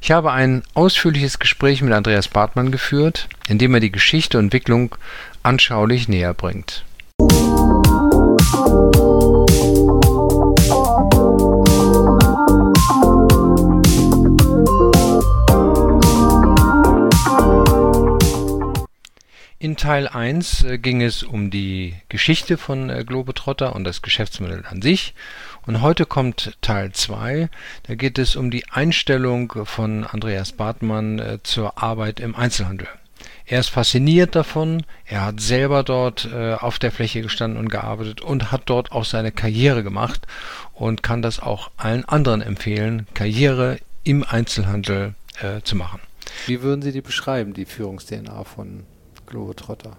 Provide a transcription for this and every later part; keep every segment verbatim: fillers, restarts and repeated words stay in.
Ich habe ein ausführliches Gespräch mit Andreas Bartmann geführt, in dem er die Geschichte und Entwicklung anschaulich näher bringt. In Teil eins äh, ging es um die Geschichte von äh, Globetrotter und das Geschäftsmodell an sich. Und heute kommt Teil zwei. Da geht es um die Einstellung von Andreas Bartmann äh, zur Arbeit im Einzelhandel. Er ist fasziniert davon. Er hat selber dort äh, auf der Fläche gestanden und gearbeitet und hat dort auch seine Karriere gemacht und kann das auch allen anderen empfehlen, Karriere im Einzelhandel äh, zu machen. Wie würden Sie die beschreiben, die Führungs-D N A von Globetrotter?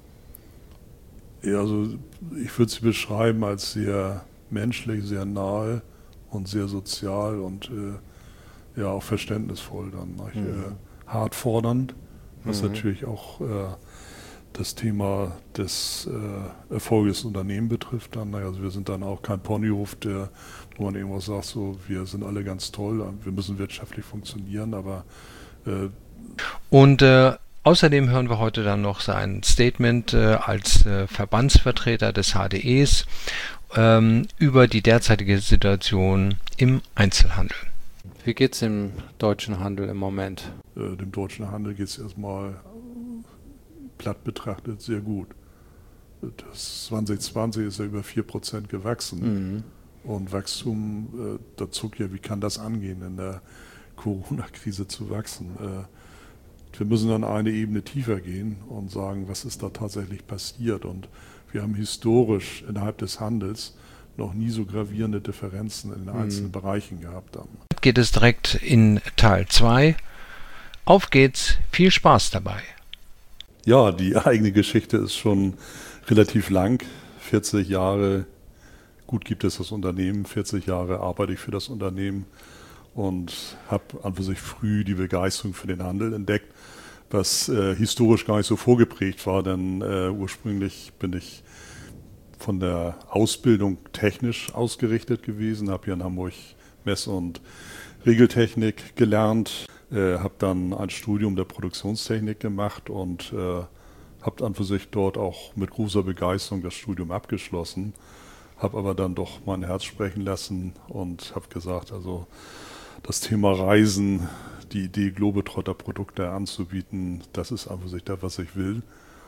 Ja, also ich würde sie beschreiben als sehr menschlich, sehr nahe und sehr sozial und äh, ja auch verständnisvoll dann, mhm. äh, hart fordernd, was mhm. natürlich auch äh, das Thema des äh, Erfolges des Unternehmens betrifft dann. Also wir sind dann auch kein Ponyhof, der, wo man irgendwas sagt, so wir sind alle ganz toll, wir müssen wirtschaftlich funktionieren, aber äh, und äh, außerdem hören wir heute dann noch sein Statement äh, als äh, Verbandsvertreter des H D Es ähm, über die derzeitige Situation im Einzelhandel. Wie geht es dem deutschen Handel im Moment? Äh, dem deutschen Handel geht es erstmal platt betrachtet sehr gut. Das zwanzig zwanzig ist ja über vier Prozent gewachsen. Mhm. Und Wachstum, äh, da zuckt ja, wie kann das angehen, in der Corona-Krise zu wachsen? Äh, Wir müssen dann eine Ebene tiefer gehen und sagen, was ist da tatsächlich passiert. Und wir haben historisch innerhalb des Handels noch nie so gravierende Differenzen in den einzelnen mhm. Bereichen gehabt. Dann geht es direkt in Teil zwei. Auf geht's, viel Spaß dabei. Ja, die eigene Geschichte ist schon relativ lang. vierzig Jahre, gut gibt es das Unternehmen, vierzig Jahre arbeite ich für das Unternehmen. Und habe an für sich früh die Begeisterung für den Handel entdeckt, was äh, historisch gar nicht so vorgeprägt war, denn äh, ursprünglich bin ich von der Ausbildung technisch ausgerichtet gewesen, habe hier in Hamburg Mess- und Regeltechnik gelernt, äh, habe dann ein Studium der Produktionstechnik gemacht und äh, habe an für sich dort auch mit großer Begeisterung das Studium abgeschlossen, habe aber dann doch mein Herz sprechen lassen und habe gesagt, also das Thema Reisen, die Idee, Globetrotter-Produkte anzubieten, das ist an für sich das, was ich will.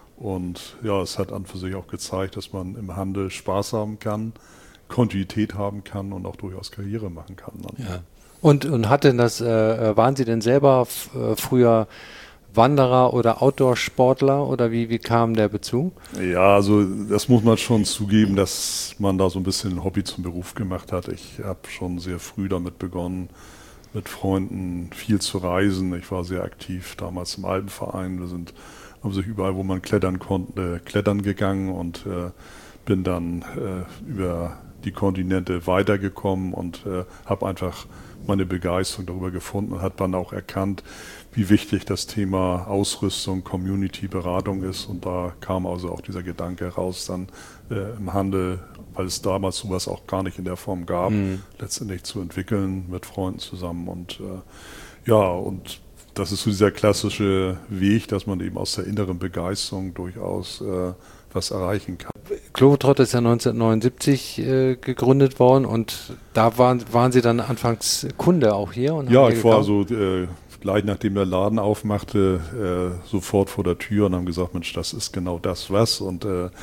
Und ja, es hat an für sich auch gezeigt, dass man im Handel Spaß haben kann, Kontinuität haben kann und auch durchaus Karriere machen kann. Ja. Und, und hat denn das, äh, waren Sie denn selber f- äh, früher Wanderer oder Outdoor-Sportler oder wie, wie kam der Bezug? Ja, also das muss man schon zugeben, dass man da so ein bisschen ein Hobby zum Beruf gemacht hat. Ich habe schon sehr früh damit begonnen, mit Freunden viel zu reisen. Ich war sehr aktiv damals im Alpenverein. Wir sind haben sich überall, wo man klettern konnte, klettern gegangen und äh, bin dann äh, über die Kontinente weitergekommen und äh, habe einfach meine Begeisterung darüber gefunden und hat dann auch erkannt, wie wichtig das Thema Ausrüstung, Community, Beratung ist. Und da kam also auch dieser Gedanke raus, dann äh, im Handel, weil es damals sowas auch gar nicht in der Form gab, mhm. letztendlich zu entwickeln mit Freunden zusammen. Und äh, ja, und das ist so dieser klassische Weg, dass man eben aus der inneren Begeisterung durchaus äh, was erreichen kann. Globetrotter ist ja neunzehnhundertneunundsiebzig äh, gegründet worden und da waren, waren Sie dann anfangs Kunde auch hier? Und ja, ich war so äh, gleich nachdem der Laden aufmachte, äh, sofort vor der Tür und haben gesagt, Mensch, das ist genau das was und äh, äh,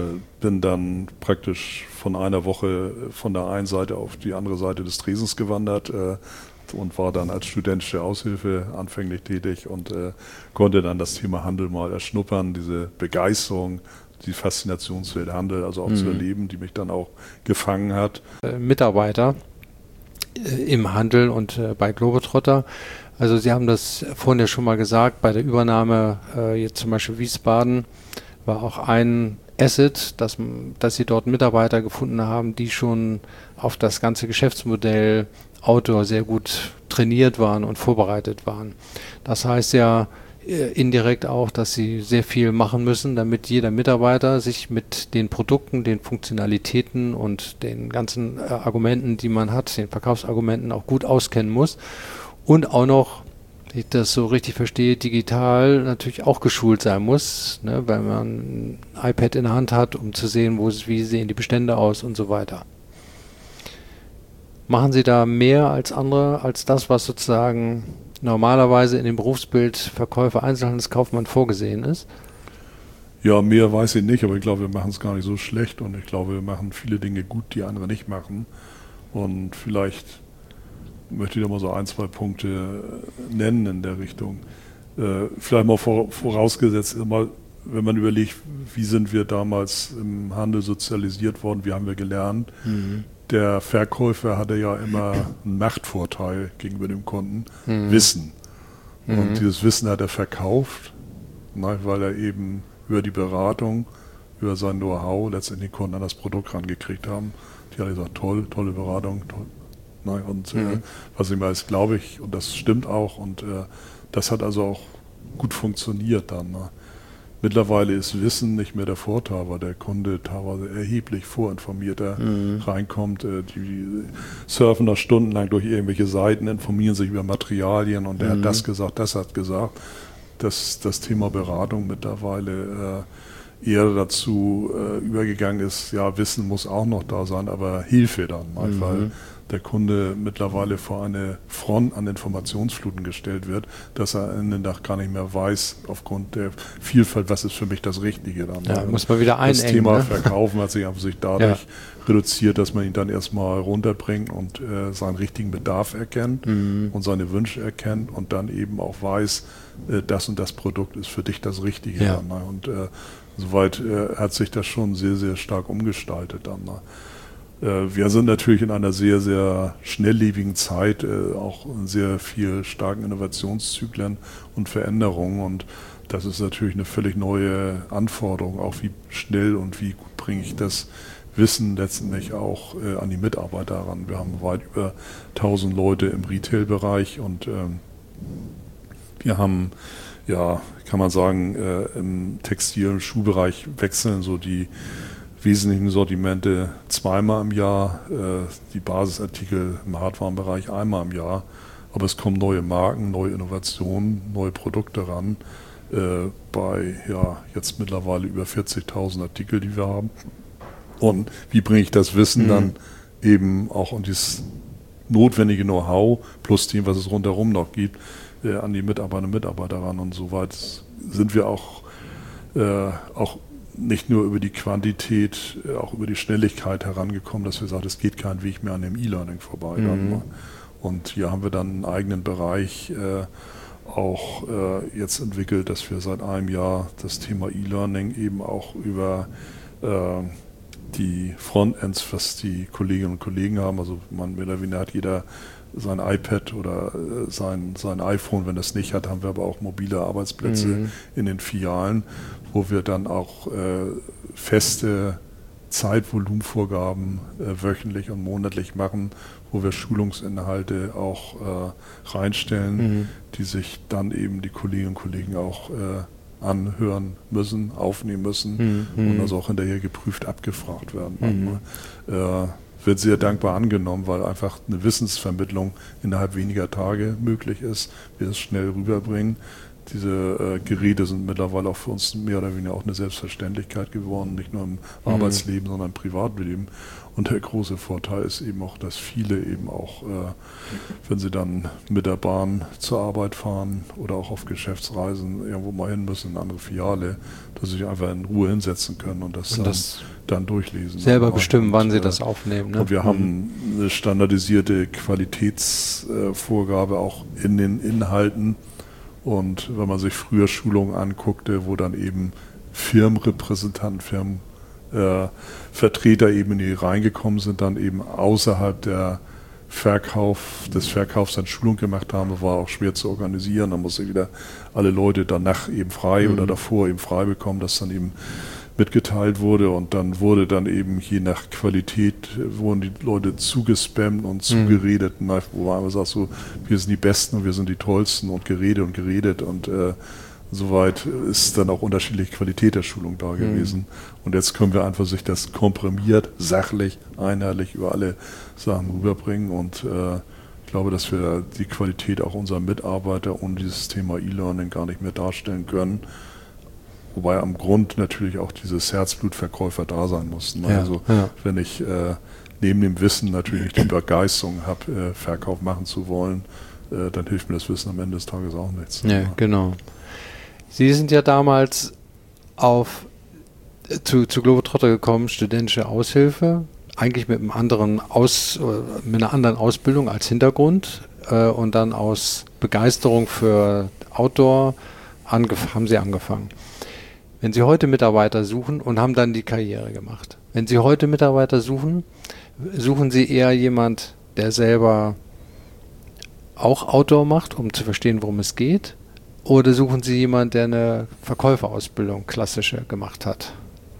bin dann praktisch von einer Woche von der einen Seite auf die andere Seite des Tresens gewandert äh, und war dann als studentische Aushilfe anfänglich tätig und äh, konnte dann das Thema Handel mal erschnuppern, diese Begeisterung, die Faszinationswelt Handel, also auch mhm. zu erleben, die mich dann auch gefangen hat. Äh, Mitarbeiter äh, im Handel und äh, bei Globetrotter, also Sie haben das vorhin ja schon mal gesagt, bei der Übernahme äh, jetzt zum Beispiel Wiesbaden war auch ein Asset, dass, dass Sie dort Mitarbeiter gefunden haben, die schon auf das ganze Geschäftsmodell Outdoor sehr gut trainiert waren und vorbereitet waren. Das heißt ja äh, indirekt auch, dass sie sehr viel machen müssen, damit jeder Mitarbeiter sich mit den Produkten, den Funktionalitäten und den ganzen äh, Argumenten, die man hat, den Verkaufsargumenten auch gut auskennen muss. und auch noch, wenn ich das so richtig verstehe, digital natürlich auch geschult sein muss, ne, weil man ein iPad in der Hand hat, um zu sehen, wo es, wie sehen die Bestände aus und so weiter. Machen Sie da mehr als andere, als das, was sozusagen normalerweise in dem Berufsbild Verkäufer, Einzelhandelskaufmann vorgesehen ist? Ja, mehr weiß ich nicht, aber ich glaube, wir machen es gar nicht so schlecht und ich glaube, wir machen viele Dinge gut, die andere nicht machen. Und vielleicht möchte ich da mal so ein, zwei Punkte nennen in der Richtung. Äh, vielleicht mal vor, vorausgesetzt, mal, wenn man überlegt, wie sind wir damals im Handel sozialisiert worden, wie haben wir gelernt. Mhm. Der Verkäufer hatte ja immer einen Machtvorteil gegenüber dem Kunden, mhm. Wissen. Und mhm. dieses Wissen hat er verkauft, ne, weil er eben über die Beratung, über sein Know-how letztendlich Kunden an das Produkt rangekriegt haben. Die haben gesagt, toll, tolle Beratung, toll. Ne, und mhm. äh, was ich weiß, glaube ich, und das stimmt auch, und äh, das hat also auch gut funktioniert dann. Ne. Mittlerweile ist Wissen nicht mehr der Vorteil, weil der Kunde teilweise erheblich vorinformierter mhm. reinkommt. Äh, die surfen da stundenlang durch irgendwelche Seiten, informieren sich über Materialien und der mhm. hat das gesagt, das hat gesagt. Dass das Thema Beratung mittlerweile äh, eher dazu äh, übergegangen ist, ja, Wissen muss auch noch da sein, aber Hilfe dann mal, mhm. weil der Kunde mittlerweile vor eine Front an Informationsfluten gestellt wird, dass er in den Tag gar nicht mehr weiß, aufgrund der Vielfalt, was ist für mich das Richtige dann. Ja, muss man wieder einengen. Das Thema ne? Verkaufen hat sich einfach sich dadurch ja. reduziert, dass man ihn dann erstmal runterbringt und äh, seinen richtigen Bedarf erkennt mhm. und seine Wünsche erkennt und dann eben auch weiß, äh, das und das Produkt ist für dich das Richtige. Ja. Dann, ne? Und äh, soweit äh, hat sich das schon sehr, sehr stark umgestaltet dann. Ne? Wir sind natürlich in einer sehr, sehr schnelllebigen Zeit, äh, auch in sehr viel starken Innovationszyklen und Veränderungen. Und das ist natürlich eine völlig neue Anforderung, auch wie schnell und wie gut bringe ich das Wissen letztendlich auch äh, an die Mitarbeiter ran. Wir haben weit über tausend Leute im Retail-Bereich und ähm, wir haben, ja, kann man sagen, äh, im Textil- und Schuhbereich wechseln so die wesentlichen Sortimente zweimal im Jahr, äh, die Basisartikel im Hardwarenbereich einmal im Jahr. Aber es kommen neue Marken, neue Innovationen, neue Produkte ran. Äh, bei ja jetzt mittlerweile über vierzigtausend Artikel, die wir haben. Und wie bringe ich das Wissen mhm. dann eben auch an dieses notwendige Know-how plus dem, was es rundherum noch gibt, äh, an die Mitarbeiter und Mitarbeiter ran. Und soweit sind wir auch, äh, auch nicht nur über die Quantität, auch über die Schnelligkeit herangekommen, dass wir sagen, es geht kein Weg mehr an dem E-Learning vorbei. Mhm. Und hier haben wir dann einen eigenen Bereich äh, auch äh, jetzt entwickelt, dass wir seit einem Jahr das Thema E-Learning eben auch über äh, die Frontends, was die Kolleginnen und Kollegen haben, also man mehr oder weniger hat jeder sein iPad oder äh, sein, sein iPhone, wenn das nicht hat, haben wir aber auch mobile Arbeitsplätze mhm. in den Filialen, wo wir dann auch äh, feste Zeitvolumenvorgaben äh, wöchentlich und monatlich machen, wo wir Schulungsinhalte auch äh, reinstellen, mhm. die sich dann eben die Kolleginnen und Kollegen auch äh, anhören müssen, aufnehmen müssen mhm. und also auch hinterher geprüft abgefragt werden. Mhm. Äh, wird sehr dankbar angenommen, weil einfach eine Wissensvermittlung innerhalb weniger Tage möglich ist, wir es schnell rüberbringen. Diese äh, Geräte sind mittlerweile auch für uns mehr oder weniger auch eine Selbstverständlichkeit geworden, nicht nur im mhm. Arbeitsleben, sondern im Privatleben. Und der große Vorteil ist eben auch, dass viele eben auch, äh, wenn sie dann mit der Bahn zur Arbeit fahren oder auch auf Geschäftsreisen irgendwo mal hin müssen, in eine andere Filiale, dass sie sich einfach in Ruhe hinsetzen können und das, und das dann, dann durchlesen. Selber bestimmen, und, wann sie äh, das aufnehmen. Ne? Und wir mhm. haben eine standardisierte Qualitätsvorgabe äh, auch in den Inhalten. Und wenn man sich früher Schulungen anguckte, wo dann eben Firmenrepräsentanten, Firmenvertreter äh, eben in die reingekommen sind, dann eben außerhalb der Verkauf, des Verkaufs dann Schulung gemacht haben, war auch schwer zu organisieren. Da musste wieder alle Leute danach eben frei mhm. oder davor eben frei bekommen, dass dann eben mitgeteilt wurde und dann wurde dann eben je nach Qualität wurden die Leute zugespammt und zugeredet, mhm. wo man sagt so, wir sind die Besten und wir sind die Tollsten und geredet und geredet und äh, soweit ist dann auch unterschiedliche Qualität der Schulung da gewesen. Mhm. Und jetzt können wir einfach sich das komprimiert, sachlich, einheitlich über alle Sachen rüberbringen und äh, Ich glaube, dass wir die Qualität auch unserer Mitarbeiter ohne dieses Thema E-Learning gar nicht mehr darstellen können. Wobei am Grund natürlich auch dieses Herzblutverkäufer da sein mussten. Ja, also ja. wenn ich äh, neben dem Wissen natürlich nicht die Begeisterung habe, äh, Verkauf machen zu wollen, äh, dann hilft mir das Wissen am Ende des Tages auch nichts. Ja, genau. Sie sind ja damals auf äh, zu, zu Globetrotter gekommen, studentische Aushilfe, eigentlich mit einem anderen Aus, äh, mit einer anderen Ausbildung als Hintergrund äh, und dann aus Begeisterung für Outdoor angef- haben Sie angefangen. Wenn Sie heute Mitarbeiter suchen und haben dann die Karriere gemacht. Wenn Sie heute Mitarbeiter suchen, suchen Sie eher jemand, der selber auch Outdoor macht, um zu verstehen, worum es geht? Oder suchen Sie jemanden, der eine Verkäuferausbildung, klassische, gemacht hat?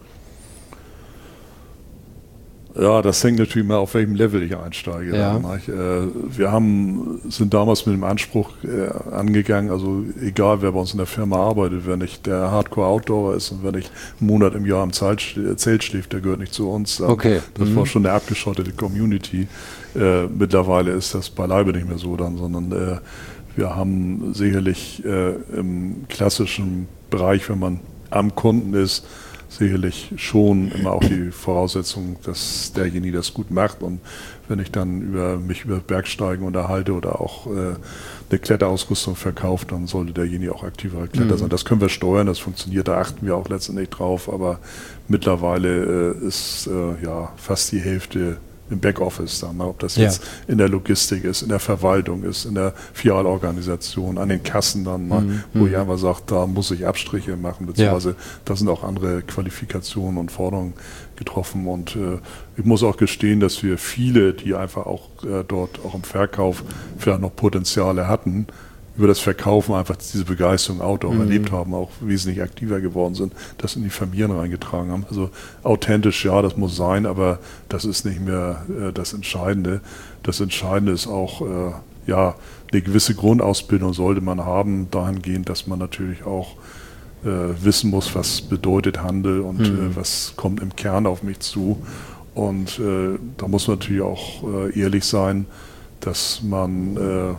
Ja, das hängt natürlich mal auf welchem Level ich einsteige. Ja. Dann, nicht? Äh, wir haben, sind damals mit dem Anspruch äh, angegangen, also egal wer bei uns in der Firma arbeitet, wenn nicht der Hardcore-Outdoorer ist und wenn nicht einen Monat im Jahr im Zelt, Zelt schläft, der gehört nicht zu uns. Dann, Okay. Das mhm. war schon eine abgeschottete Community. Äh, mittlerweile ist das beileibe nicht mehr so dann, sondern äh, wir haben sicherlich äh, im klassischen Bereich, wenn man am Kunden ist, sicherlich schon immer auch die Voraussetzung, dass derjenige das gut macht. Und wenn ich dann über mich über Bergsteigen unterhalte oder auch äh, eine Kletterausrüstung verkauft, dann sollte derjenige auch aktiver Kletter Mhm. sein. Das können wir steuern, das funktioniert, da achten wir auch letztendlich drauf. Aber mittlerweile äh, ist äh, ja fast die Hälfte im Backoffice dann, ob das jetzt ja. in der Logistik ist, in der Verwaltung ist, in der Filialorganisation, an den Kassen dann, mhm. wo mhm. ich einfach sage, da muss ich Abstriche machen, beziehungsweise ja. da sind auch andere Qualifikationen und Forderungen getroffen und äh, ich muss auch gestehen, dass wir viele, die einfach auch äh, dort auch im Verkauf vielleicht noch Potenziale hatten, über das Verkaufen einfach diese Begeisterung Outdoor mhm. erlebt haben, auch wesentlich aktiver geworden sind, das in die Familien reingetragen haben. Also authentisch, ja, das muss sein, aber das ist nicht mehr äh, das Entscheidende. Das Entscheidende ist auch, äh, ja, eine gewisse Grundausbildung sollte man haben, dahingehend, dass man natürlich auch äh, wissen muss, was bedeutet Handel und mhm. äh, was kommt im Kern auf mich zu. Und äh, da muss man natürlich auch äh, ehrlich sein, dass man äh, eine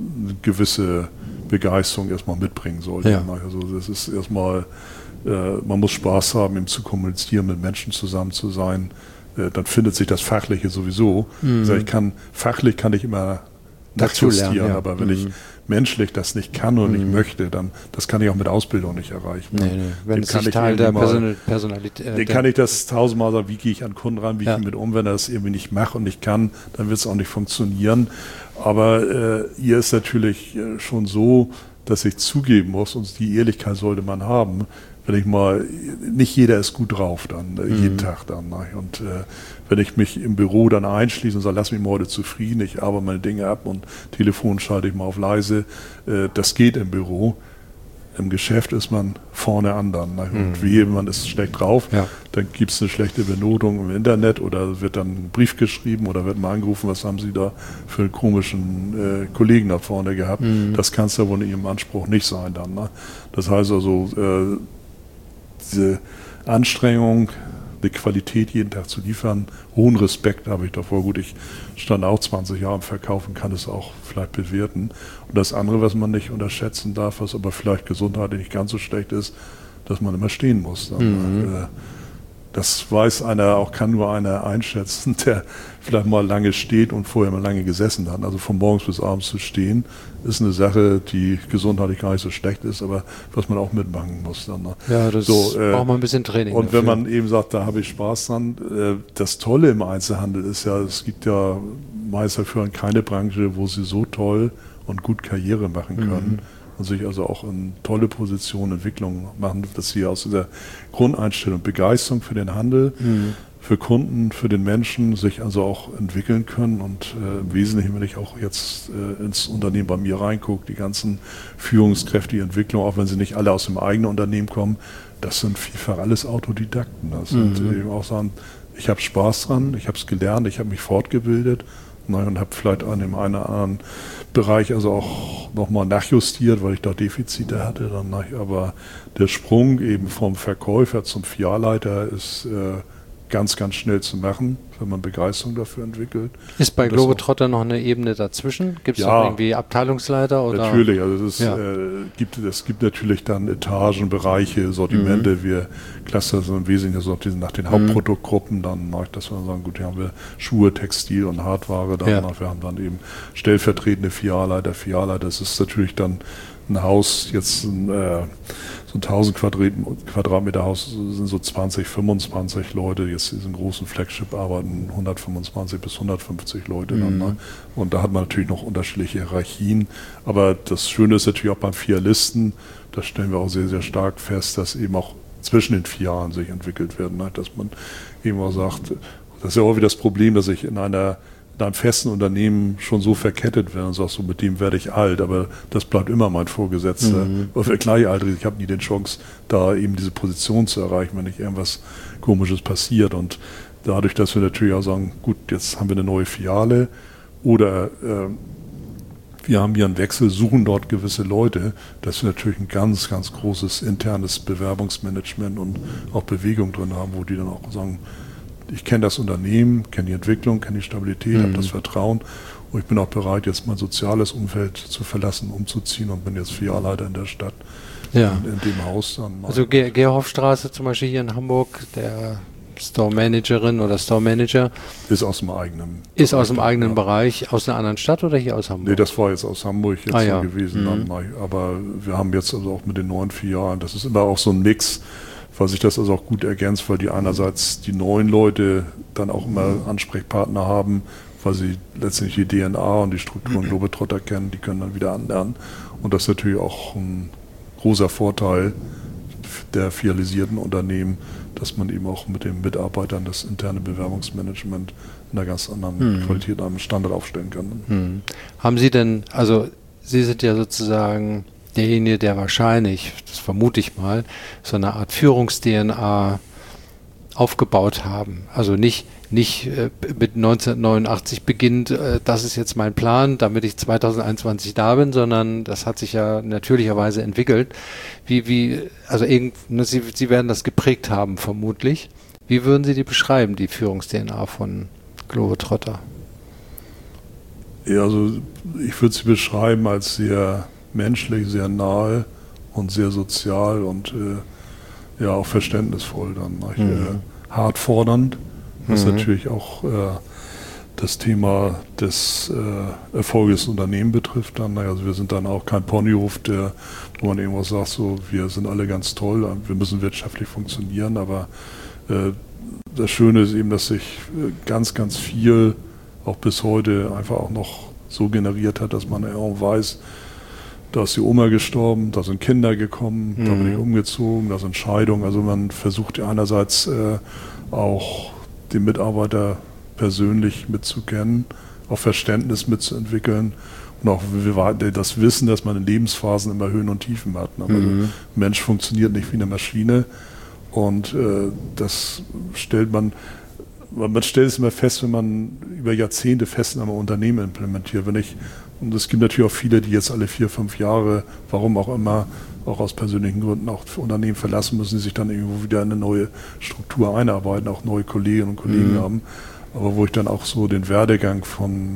gewisse Begeisterung erstmal mitbringen sollte. Ja. Also das ist erstmal, äh, man muss Spaß haben, eben zu kommunizieren, mit Menschen zusammen zu sein. Äh, dann findet sich das Fachliche sowieso. Mhm. Also ich kann, fachlich kann ich immer nachjustieren, ja. aber wenn mhm. ich menschlich das nicht kann und mhm. nicht möchte, dann das kann ich auch mit Ausbildung nicht erreichen. Nee, nee. Wenn es nicht Teil der Person Personalität äh, den kann ich das tausendmal sagen, wie gehe ich an Kunden ran, wie ja. ich mit um, wenn er das irgendwie nicht macht und nicht kann, dann wird es auch nicht funktionieren. Aber äh, hier ist natürlich äh, schon so, dass ich zugeben muss, und die Ehrlichkeit sollte man haben, wenn ich mal, nicht jeder ist gut drauf dann, äh, mhm. jeden Tag dann. Ne? Und äh, wenn ich mich im Büro dann einschließe und sage, lass mich mal heute zufrieden, ich arbeite meine Dinge ab und Telefon schalte ich mal auf leise, äh, das geht im Büro. Im Geschäft ist man vorne an dann. Ne? Und mhm. wie jemand ist schlecht drauf, ja. dann gibt es eine schlechte Benotung im Internet oder wird dann ein Brief geschrieben oder wird mal angerufen, was haben Sie da für einen komischen äh, Kollegen da vorne gehabt. Mhm. Das kann es ja wohl in Ihrem Anspruch nicht sein dann. Ne? Das heißt also, äh, diese Anstrengung, die Qualität jeden Tag zu liefern, hohen Respekt habe ich davor. Gut, ich stand auch zwanzig Jahre im Verkauf und kann es auch vielleicht bewerten. Und das andere, was man nicht unterschätzen darf, was aber vielleicht gesundheitlich nicht ganz so schlecht ist, dass man immer stehen muss. Dann, mhm. äh, das weiß einer, auch kann nur einer einschätzen, der vielleicht mal lange steht und vorher mal lange gesessen hat. Also von morgens bis abends zu stehen, ist eine Sache, die gesundheitlich gar nicht so schlecht ist, aber was man auch mitmachen muss. Dann, ne? Ja, das so, äh, braucht man ein bisschen Training. Und dafür. wenn man eben sagt, da habe ich Spaß dran, äh, das Tolle im Einzelhandel ist ja, es gibt ja meist dafür keine Branche, wo sie so toll und gut Karriere machen können. Mhm. Und sich also auch in tolle Positionen, Entwicklungen machen, dass sie aus dieser Grundeinstellung Begeisterung für den Handel, mhm. für Kunden, für den Menschen sich also auch entwickeln können. Und äh, im Wesentlichen, wenn ich auch jetzt äh, ins Unternehmen bei mir reingucke, die ganzen Führungskräfte, die Entwicklung, auch wenn sie nicht alle aus dem eigenen Unternehmen kommen, das sind vielfach alles Autodidakten. Das mhm. sind eben auch sagen, ich habe Spaß dran, ich habe es gelernt, ich habe mich fortgebildet. Und habe vielleicht an dem einen oder anderen Bereich also auch nochmal nachjustiert, weil ich da Defizite hatte. Dann, aber der Sprung eben vom Verkäufer zum Filialleiter ist äh, ganz, ganz schnell zu machen, wenn man Begeisterung dafür entwickelt. Ist bei Globetrotter noch eine Ebene dazwischen? Gibt es ja, irgendwie Abteilungsleiter? Oder? Natürlich, also es, ja. äh, gibt, es gibt natürlich dann Etagen, Bereiche, Sortimente. Mhm. Wir clustern so im Wesentlichen so nach den Hauptproduktgruppen. Dann mache ich das, wir sagen, gut, hier haben wir Schuhe, Textil und Hardware. Dann ja. Wir haben dann eben stellvertretende Filialleiter, Filialleiter. Das ist natürlich dann ein Haus, jetzt ein, äh, so ein tausend Quadratmeter Haus sind so zwanzig, fünfundzwanzig Leute. Jetzt in diesem großen Flagship arbeiten hundertfünfundzwanzig bis hundertfünfzig Leute. Mhm. Dann, ne? Und da hat man natürlich noch unterschiedliche Hierarchien. Aber das Schöne ist natürlich auch beim Filialisten, da stellen wir auch sehr, sehr stark fest, dass eben auch zwischen den Filialen sich entwickelt werden. Ne? Dass man eben auch sagt, das ist ja auch wieder das Problem, dass ich in einer in einem festen Unternehmen schon so verkettet werden und sagst so, mit dem werde ich alt, aber das bleibt immer mein Vorgesetzter. Mhm. Oder gleichaltrig, ich habe nie die Chance, da eben diese Position zu erreichen, wenn nicht irgendwas Komisches passiert. Und dadurch, dass wir natürlich auch sagen, gut, jetzt haben wir eine neue Filiale oder äh, wir haben hier einen Wechsel, suchen dort gewisse Leute, dass wir natürlich ein ganz, ganz großes internes Bewerbungsmanagement und auch Bewegung drin haben, wo die dann auch sagen, ich kenne das Unternehmen, kenne die Entwicklung, kenne die Stabilität, mhm. habe das Vertrauen und ich bin auch bereit, jetzt mein soziales Umfeld zu verlassen, umzuziehen und bin jetzt Filialleiter in der Stadt, ja. in, in dem Haus. Dann also Ge- Gerhofstraße zum Beispiel hier in Hamburg, der Store Managerin oder Store Manager ist aus dem eigenen ist Bereich, aus dem eigenen ja. Bereich, aus einer anderen Stadt oder hier aus Hamburg? Nee, das war jetzt aus Hamburg jetzt ah, so ja. gewesen. Mhm. Dann, aber wir haben jetzt also auch mit den neuen Filialen, das ist immer auch so ein Mix, weil sich das also auch gut ergänzt, weil die einerseits die neuen Leute dann auch immer Ansprechpartner haben, weil sie letztendlich die D N A und die Strukturen Globetrotter kennen, die können dann wieder anlernen. Und das ist natürlich auch ein großer Vorteil der filialisierten Unternehmen, dass man eben auch mit den Mitarbeitern das interne Bewerbungsmanagement in einer ganz anderen hm. Qualität, einem Standard aufstellen kann. Hm. Haben Sie denn, also Sie sind ja sozusagen derjenige, der wahrscheinlich, das vermute ich mal, so eine Art Führungs-D N A aufgebaut haben. Also nicht, nicht äh, mit neunzehnhundertneunundachtzig beginnt, äh, das ist jetzt mein Plan, damit ich zweitausendeinundzwanzig da bin, sondern das hat sich ja natürlicherweise entwickelt. Wie, wie, also irgend, ne, Sie, Sie werden das geprägt haben, vermutlich. Wie würden Sie die beschreiben, die Führungs-D N A von Globetrotter? Ja, also ich würde sie beschreiben als sehr menschlich, sehr nahe und sehr sozial und äh, ja auch verständnisvoll dann. Mhm. Äh, hart fordernd, was mhm. natürlich auch äh, das Thema des äh, Erfolges des Unternehmens betrifft. Dann. Also wir sind dann auch kein Ponyhof, der, wo man irgendwas sagt, so wir sind alle ganz toll, wir müssen wirtschaftlich funktionieren, aber äh, das Schöne ist eben, dass sich äh, ganz, ganz viel auch bis heute einfach auch noch so generiert hat, dass man ja auch weiß, da ist die Oma gestorben, da sind Kinder gekommen, mhm. da bin ich umgezogen, da sind Scheidungen. Also man versucht ja einerseits äh, auch den Mitarbeiter persönlich mitzukennen, auch Verständnis mitzuentwickeln und auch das Wissen, dass man in Lebensphasen immer Höhen und Tiefen hat. Also mhm. ein Mensch funktioniert nicht wie eine Maschine und äh, das stellt man, man stellt es immer fest, wenn man über Jahrzehnte fest in einem Unternehmen implementiert. Wenn ich Und es gibt natürlich auch viele, die jetzt alle vier, fünf Jahre, warum auch immer, auch aus persönlichen Gründen auch für Unternehmen verlassen müssen, die sich dann irgendwo wieder in eine neue Struktur einarbeiten, auch neue Kolleginnen und Kollegen mhm. haben. Aber wo ich dann auch so den Werdegang von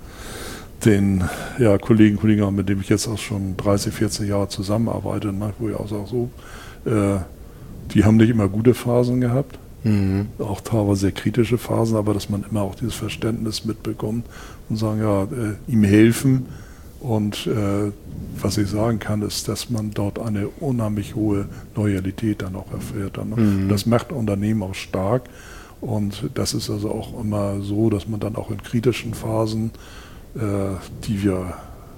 äh, den ja, Kollegen, Kollegen habe, mit denen ich jetzt auch schon dreißig, vierzig Jahre zusammenarbeite, ne, wo ich auch sage, so, äh, die haben nicht immer gute Phasen gehabt. Mhm. Auch teilweise sehr kritische Phasen, aber dass man immer auch dieses Verständnis mitbekommt und sagen, ja, äh, ihm helfen. Und äh, was ich sagen kann, ist, dass man dort eine unheimlich hohe Loyalität dann auch erfährt. Dann, ne? Mhm. Das macht Unternehmen auch stark. Und das ist also auch immer so, dass man dann auch in kritischen Phasen, äh, die wir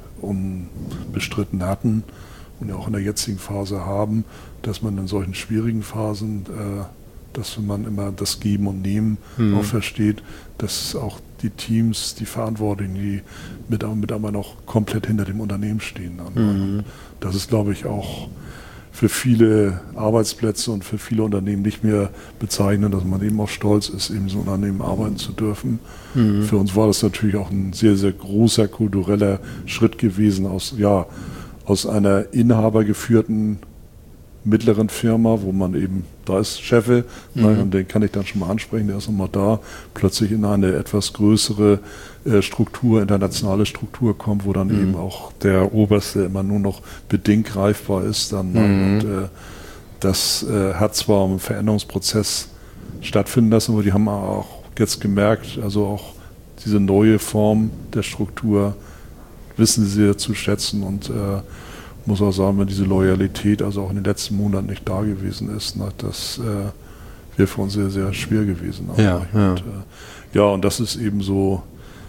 unbestritten hatten und ja auch in der jetzigen Phase haben, dass man in solchen schwierigen Phasen äh, dass man immer das Geben und Nehmen mhm. auch versteht, dass auch die Teams, die Verantwortlichen, die Mitarbeiter noch komplett hinter dem Unternehmen stehen. Mhm. Das ist, glaube ich, auch für viele Arbeitsplätze und für viele Unternehmen nicht mehr bezeichnend, dass man eben auch stolz ist, eben so ein Unternehmen arbeiten zu dürfen. Mhm. Für uns war das natürlich auch ein sehr, sehr großer kultureller Schritt gewesen, aus, ja, aus einer inhabergeführten mittleren Firma, wo man eben, da ist Cheffe, mhm. und den kann ich dann schon mal ansprechen, der ist nochmal da, plötzlich in eine etwas größere äh, Struktur, internationale Struktur kommt, wo dann mhm. eben auch der Oberste immer nur noch bedingt greifbar ist. Dann, mhm. und äh, das äh, hat zwar einen Veränderungsprozess stattfinden lassen, aber die haben auch jetzt gemerkt, also auch diese neue Form der Struktur wissen sie sehr zu schätzen und äh, muss auch sagen, wenn diese Loyalität also auch in den letzten Monaten nicht da gewesen ist, na, das äh, wäre für uns sehr, sehr schwer gewesen. Ja, ja. Und, äh, ja, und das ist eben so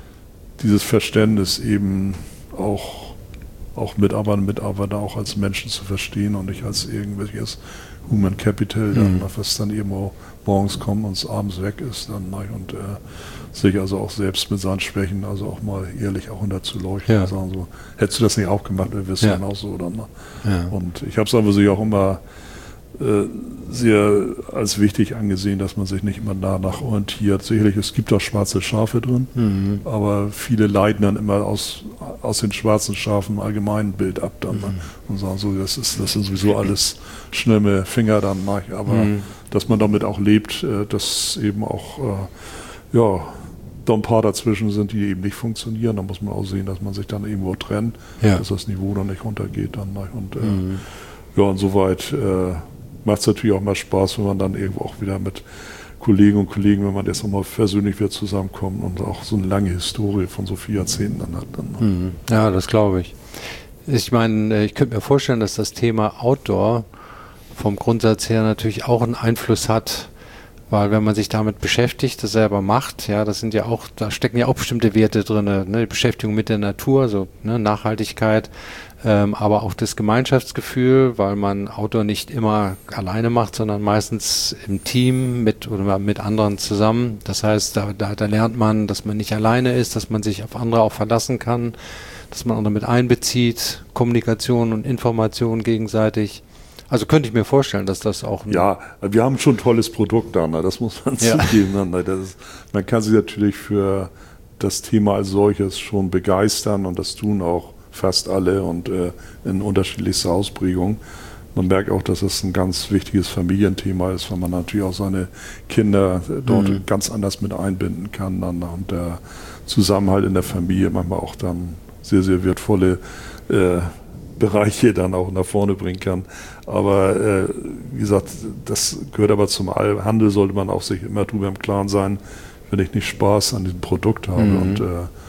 dieses Verständnis eben auch, auch Mitarbeiter und Mitarbeiter auch als Menschen zu verstehen und nicht als irgendwelches Human Capital, dann, mhm. was dann eben auch morgens kommt und abends weg ist. Dann, und äh, sich also auch selbst mit seinen Schwächen also auch mal ehrlich auch hinter zu leuchten ja. und sagen so, hättest du das nicht auch gemacht, wir wissen ja. dann auch so. Oder, ne? ja. Und ich habe es aber sich auch immer äh, sehr als wichtig angesehen, dass man sich nicht immer danach orientiert. Sicherlich, es gibt auch schwarze Schafe drin, mhm. aber viele leiten dann immer aus, aus den schwarzen Schafen ein allgemeinen Bild ab dann, mhm. ne? Und sagen so, das ist, das sind sowieso alles schlimme Finger dann, ne? Aber mhm. dass man damit auch lebt, äh, dass eben auch äh, ja, da ein paar dazwischen sind, die eben nicht funktionieren. Da muss man auch sehen, dass man sich dann irgendwo trennt, ja. dass das Niveau dann nicht runtergeht. Dann, ne? Und äh, mhm. ja, insoweit äh, macht es natürlich auch mal Spaß, wenn man dann irgendwo auch wieder mit Kollegen und Kollegen, wenn man jetzt nochmal persönlich wieder zusammenkommt und auch so eine lange Historie von so vier Jahrzehnten dann hat. Dann, ne? mhm. Ja, das glaube ich. Ich meine, ich könnte mir vorstellen, dass das Thema Outdoor vom Grundsatz her natürlich auch einen Einfluss hat, weil wenn man sich damit beschäftigt, das selber macht, ja, das sind ja auch, da stecken ja auch bestimmte Werte drin, ne, die Beschäftigung mit der Natur, so ne, Nachhaltigkeit, ähm, aber auch das Gemeinschaftsgefühl, weil man Outdoor nicht immer alleine macht, sondern meistens im Team mit oder mit anderen zusammen. Das heißt, da, da, da lernt man, dass man nicht alleine ist, dass man sich auf andere auch verlassen kann, dass man andere mit einbezieht, Kommunikation und Information gegenseitig. Also könnte ich mir vorstellen, dass das auch... Ja, wir haben schon ein tolles Produkt da, ne? Das muss man ja. zugeben. Ne? Das ist, man kann sich natürlich für das Thema als solches schon begeistern und das tun auch fast alle und äh, in unterschiedlichster Ausprägung. Man merkt auch, dass es ein ganz wichtiges Familienthema ist, weil man natürlich auch seine Kinder dort mhm. ganz anders mit einbinden kann dann, und der Zusammenhalt in der Familie manchmal auch dann sehr, sehr wertvolle äh, Bereiche dann auch nach vorne bringen kann. Aber äh, wie gesagt, das gehört aber zum Handel, sollte man auch sich immer drüber im Klaren sein, wenn ich nicht Spaß an diesem Produkt habe. Mhm. Und äh,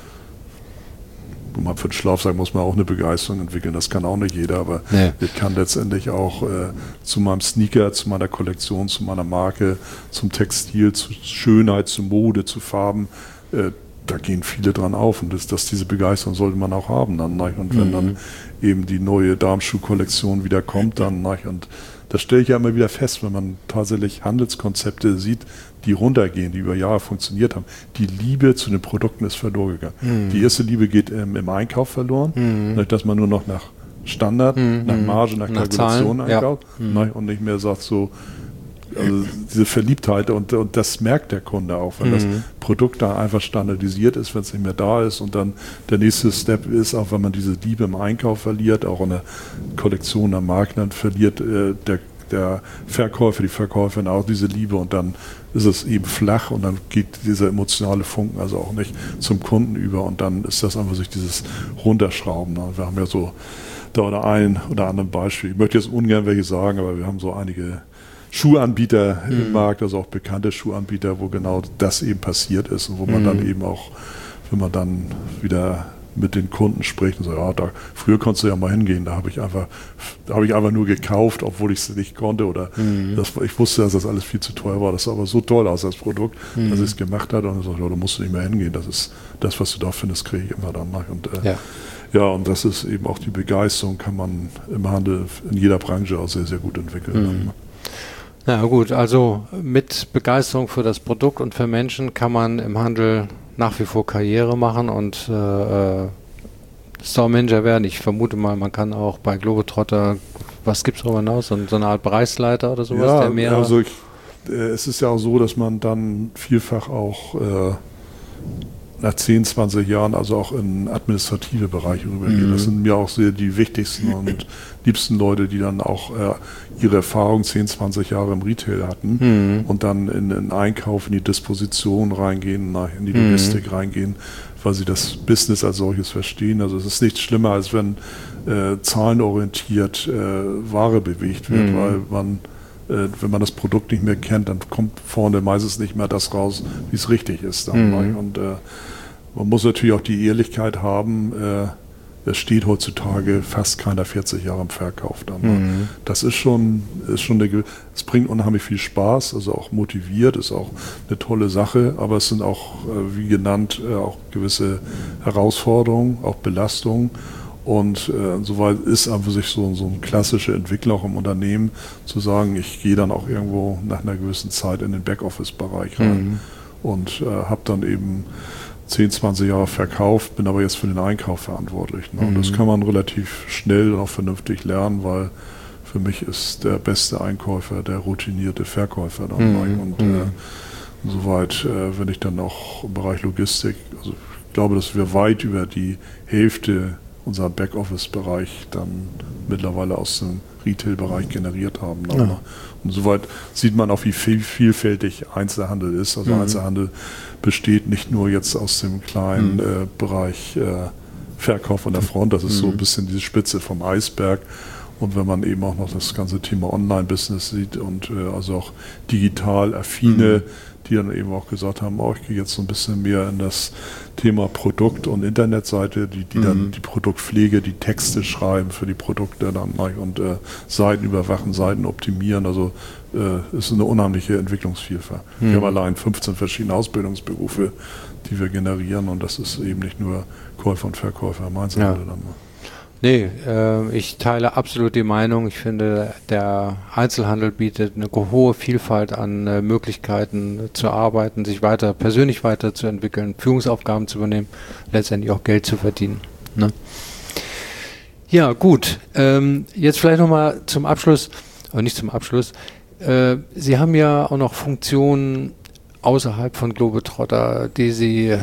für den Schlafsack muss man auch eine Begeisterung entwickeln, das kann auch nicht jeder, aber nee. ich kann letztendlich auch äh, zu meinem Sneaker, zu meiner Kollektion, zu meiner Marke, zum Textil, zu Schönheit, zu Mode, zu Farben, äh, da gehen viele dran auf und das, das, diese Begeisterung sollte man auch haben dann. Ne? Und wenn mhm. dann eben die neue Darmschuhkollektion wieder kommt, dann, ne? Und das stelle ich ja immer wieder fest, wenn man tatsächlich Handelskonzepte sieht, die runtergehen, die über Jahre funktioniert haben. Die Liebe zu den Produkten ist verloren gegangen. Mhm. Die erste Liebe geht ähm, im Einkauf verloren, mhm. ne? Dass man nur noch nach Standard, mhm. nach Marge, nach, nach Kalkulation Zahlen. einkauft, ja. mhm. ne? Und nicht mehr sagt so, also diese Verliebtheit und, und das merkt der Kunde auch, wenn mhm. das Produkt da einfach standardisiert ist, wenn es nicht mehr da ist und dann der nächste Step ist, auch wenn man diese Liebe im Einkauf verliert, auch in der Kollektion am Markt, dann verliert äh, der, der Verkäufer, die Verkäuferin auch diese Liebe und dann ist es eben flach und dann geht dieser emotionale Funken also auch nicht zum Kunden über und dann ist das einfach sich dieses Runterschrauben. Ne? Wir haben ja so da oder ein oder anderen Beispiel, ich möchte jetzt ungern welche sagen, aber wir haben so einige Schuhanbieter mhm. im Markt, also auch bekannte Schuhanbieter, wo genau das eben passiert ist und wo man mhm. dann eben auch, wenn man dann wieder mit den Kunden spricht und sagt, ja, da, früher konntest du ja mal hingehen, da habe ich einfach, da habe ich einfach nur gekauft, obwohl ich es nicht konnte oder mhm. das, ich wusste, dass das alles viel zu teuer war, das sah aber so toll aus, das Produkt, mhm. dass ich es gemacht hat und ich sage, ja, da musst du nicht mehr hingehen, das ist das, was du da findest, kriege ich immer dann nach. Und äh, ja. ja, und das ist eben auch die Begeisterung, kann man im Handel in jeder Branche auch sehr, sehr gut entwickeln. Mhm. Na gut, also mit Begeisterung für das Produkt und für Menschen kann man im Handel nach wie vor Karriere machen und äh, Store Manager werden. Ich vermute mal, man kann auch bei Globetrotter, was gibt es darüber hinaus, so, so eine Art Bereichsleiter oder sowas? Ja, der mehr also ich, äh, es ist ja auch so, dass man dann vielfach auch äh, nach zehn, zwanzig Jahren also auch in administrative Bereiche rübergehe. Mhm. Das sind mir auch sehr die wichtigsten und liebsten Leute, die dann auch äh, ihre Erfahrung zehn, zwanzig Jahre im Retail hatten mhm. und dann in den Einkauf, in die Disposition reingehen, in die Logistik mhm. reingehen, weil sie das Business als solches verstehen. Also es ist nichts schlimmer, als wenn äh, zahlenorientiert äh, Ware bewegt wird, mhm. weil man wenn man das Produkt nicht mehr kennt, dann kommt vorne meistens nicht mehr das raus, wie es richtig ist. Dann mhm. Und äh, man muss natürlich auch die Ehrlichkeit haben, äh, es steht heutzutage fast keiner vierzig Jahre im Verkauf. Dann, mhm. Das ist schon, ist schon eine, es bringt unheimlich viel Spaß, also auch motiviert, ist auch eine tolle Sache, aber es sind auch, äh, wie genannt, äh, auch gewisse Herausforderungen, auch Belastungen. Und äh, soweit ist an sich so, so eine klassische Entwicklung auch im Unternehmen, zu sagen, ich gehe dann auch irgendwo nach einer gewissen Zeit in den Backoffice-Bereich rein mhm. und äh, habe dann eben zehn, zwanzig Jahre verkauft, bin aber jetzt für den Einkauf verantwortlich. Ne? Mhm. Und das kann man relativ schnell und auch vernünftig lernen, weil für mich ist der beste Einkäufer der routinierte Verkäufer dann. Mhm. Und äh, soweit, äh, wenn ich dann auch im Bereich Logistik, also ich glaube, dass wir weit über die Hälfte unser Backoffice-Bereich dann mittlerweile aus dem Retail-Bereich generiert haben. Ja. Und soweit sieht man auch, wie viel, vielfältig Einzelhandel ist. Also mhm. Einzelhandel besteht nicht nur jetzt aus dem kleinen mhm. äh, Bereich äh, Verkauf an der Front, das ist mhm. so ein bisschen die Spitze vom Eisberg. Und wenn man eben auch noch das ganze Thema Online-Business sieht und äh, also auch digital affine, mhm. die dann eben auch gesagt haben, oh, ich gehe jetzt so ein bisschen mehr in das Thema Produkt- und Internetseite, die, die mhm. dann die Produktpflege, die Texte schreiben für die Produkte dann und äh, Seiten überwachen, Seiten optimieren. Also äh, ist eine unheimliche Entwicklungsvielfalt. Mhm. Wir haben allein fünfzehn verschiedene Ausbildungsberufe, die wir generieren und das ist eben nicht nur Käufer und Verkäufer im Einzelhandel. Ja. Dann. Nee, äh, ich teile absolut die Meinung. Ich finde, der Einzelhandel bietet eine hohe Vielfalt an äh, Möglichkeiten äh, zu arbeiten, sich weiter, persönlich weiterzuentwickeln, Führungsaufgaben zu übernehmen, letztendlich auch Geld zu verdienen. Ne? Ja, gut. Ähm, jetzt vielleicht nochmal zum Abschluss, aber nicht zum Abschluss. Äh, Sie haben ja auch noch Funktionen außerhalb von Globetrotter, die Sie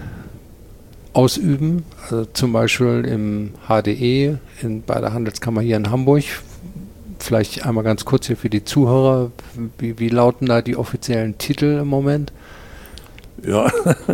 ausüben, also zum Beispiel im H D E, in, bei der Handelskammer hier in Hamburg. Vielleicht einmal ganz kurz hier für die Zuhörer, wie, wie lauten da die offiziellen Titel im Moment? Ja,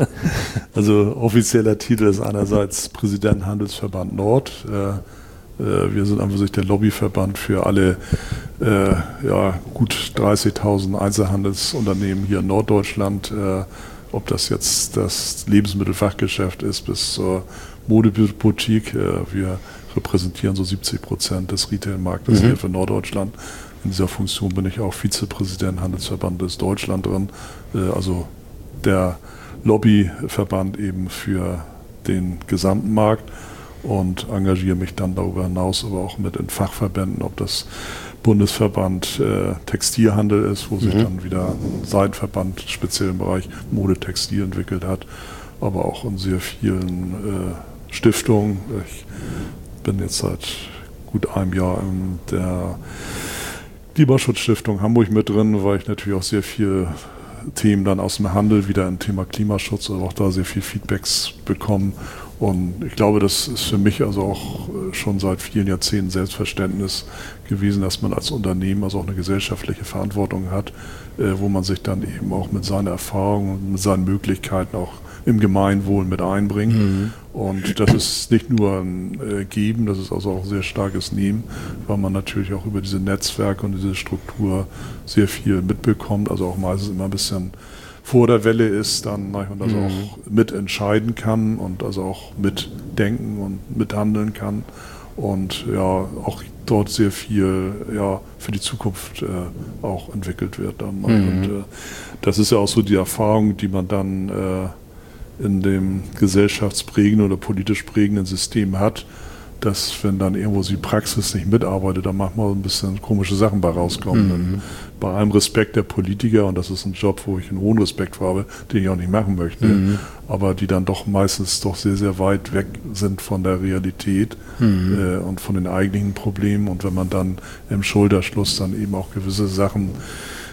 also offizieller Titel ist einerseits Präsident Handelsverband Nord. Äh, äh, wir sind an sich der Lobbyverband für alle äh, ja, gut dreißigtausend Einzelhandelsunternehmen hier in Norddeutschland, äh, ob das jetzt das Lebensmittelfachgeschäft ist bis zur Modeboutique. Wir repräsentieren so siebzig Prozent des Retailmarktes mhm. hier für Norddeutschland. In dieser Funktion bin ich auch Vizepräsident Handelsverbandes Deutschland drin. Also der Lobbyverband eben für den gesamten Markt und engagiere mich dann darüber hinaus aber auch mit in Fachverbänden, ob das Bundesverband äh, Textilhandel ist, wo mhm. sich dann wieder ein Seitenverband speziell im Bereich Mode, Textil entwickelt hat, aber auch in sehr vielen äh, Stiftungen. Ich bin jetzt seit gut einem Jahr in der Klimaschutzstiftung Hamburg mit drin, weil ich natürlich auch sehr viele Themen dann aus dem Handel wieder im Thema Klimaschutz, also auch da sehr viel Feedbacks bekommen. Und ich glaube, das ist für mich also auch schon seit vielen Jahrzehnten Selbstverständnis gewesen, dass man als Unternehmen also auch eine gesellschaftliche Verantwortung hat, äh, wo man sich dann eben auch mit seiner Erfahrung und mit seinen Möglichkeiten auch im Gemeinwohl mit einbringt. Mhm. Und das ist nicht nur ein äh, Geben, das ist also auch ein sehr starkes Nehmen, weil man natürlich auch über diese Netzwerke und diese Struktur sehr viel mitbekommt, also auch meistens immer ein bisschen vor der Welle ist dann und also mhm. auch mitentscheiden kann und also auch mitdenken und mithandeln kann und ja auch dort sehr viel ja für die Zukunft äh, auch entwickelt wird dann. Mhm. Und äh, das ist ja auch so die Erfahrung, die man dann äh, in dem gesellschaftsprägenden oder politisch prägenden System hat, dass wenn dann irgendwo die Praxis nicht mitarbeitet, dann manchmal ein bisschen komische Sachen bei rauskommen. Mhm. Bei allem Respekt der Politiker, und das ist ein Job, wo ich einen hohen Respekt vor habe, den ich auch nicht machen möchte, mhm. aber die dann doch meistens doch sehr, sehr weit weg sind von der Realität mhm. äh, und von den eigentlichen Problemen. Und wenn man dann im Schulterschluss dann eben auch gewisse Sachen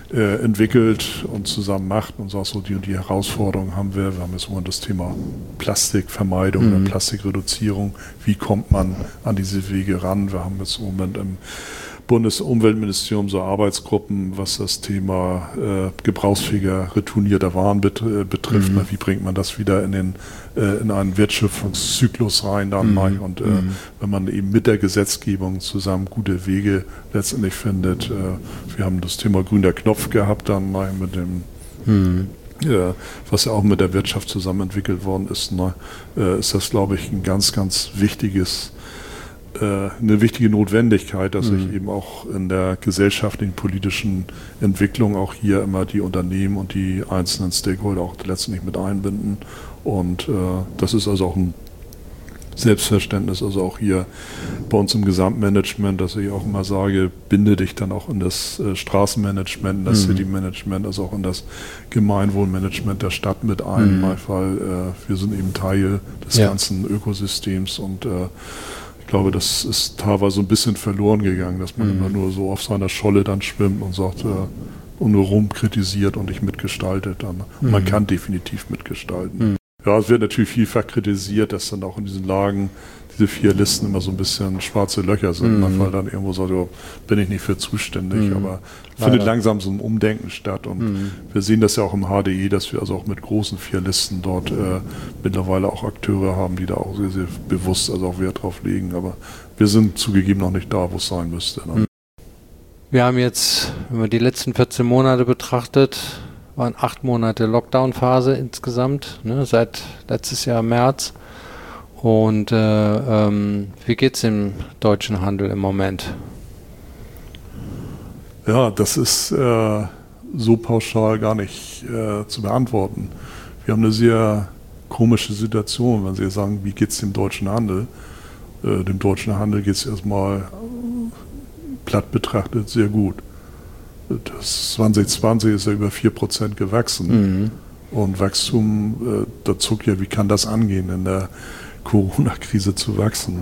äh, entwickelt und zusammen macht und sagt, so die und die Herausforderungen haben wir. Wir haben jetzt immer das Thema Plastikvermeidung, mhm. Plastikreduzierung. Wie kommt man an diese Wege ran? Wir haben jetzt im Moment im Bundesumweltministerium so Arbeitsgruppen, was das Thema äh, gebrauchsfähiger, retournierter Waren bet äh, betrifft. Mhm. Wie bringt man das wieder in, den, äh, in einen Wertschöpfungszyklus rein? Dann mhm. Und äh, mhm. wenn man eben mit der Gesetzgebung zusammen gute Wege letztendlich findet. Äh, wir haben das Thema grüner Knopf gehabt, dann mal mit dem mhm. äh, was ja auch mit der Wirtschaft zusammen entwickelt worden ist. Ne? Äh, ist das, glaube ich, ein ganz, ganz wichtiges eine wichtige Notwendigkeit, dass mhm. ich eben auch in der gesellschaftlichen, politischen Entwicklung auch hier immer die Unternehmen und die einzelnen Stakeholder auch letztendlich mit einbinden. Und äh, das ist also auch ein Selbstverständnis, also auch hier bei uns im Gesamtmanagement, dass ich auch immer sage, binde dich dann auch in das äh, Straßenmanagement, in das mhm. Citymanagement, also auch in das Gemeinwohlmanagement der Stadt mit ein, mhm. weil äh, wir sind eben Teil des ja. ganzen Ökosystems und äh, ich glaube, das ist teilweise so ein bisschen verloren gegangen, dass man mhm. immer nur so auf seiner Scholle dann schwimmt und sagt, äh, und nur rumkritisiert und nicht mitgestaltet. Dann. Mhm. Man kann definitiv mitgestalten. Mhm. Ja, es wird natürlich vielfach kritisiert, dass dann auch in diesen Lagen diese vier Listen immer so ein bisschen schwarze Löcher sind, mhm. weil dann irgendwo sagt, oh, bin ich nicht für zuständig, mhm. aber findet langsam so ein Umdenken statt und mhm. wir sehen das ja auch im H D E, dass wir also auch mit großen vier Listen dort äh, mittlerweile auch Akteure haben, die da auch sehr, sehr bewusst also auch Wert drauf legen, aber wir sind zugegeben noch nicht da, wo es sein müsste. Ne? Mhm. Wir haben jetzt, wenn man die letzten vierzehn Monate betrachtet, waren acht Monate Lockdown-Phase insgesamt, ne, seit letztes Jahr März. Und äh, ähm, wie geht es im deutschen Handel im Moment? Ja, das ist äh, so pauschal gar nicht äh, zu beantworten. Wir haben eine sehr komische Situation, wenn Sie sagen, wie geht es dem deutschen Handel? Äh, dem deutschen Handel geht es erstmal platt betrachtet sehr gut. Das zwanzig zwanzig ist ja über vier Prozent gewachsen. Mhm. Und Wachstum, äh, da zuckt ja, wie kann das angehen in der Corona-Krise zu wachsen.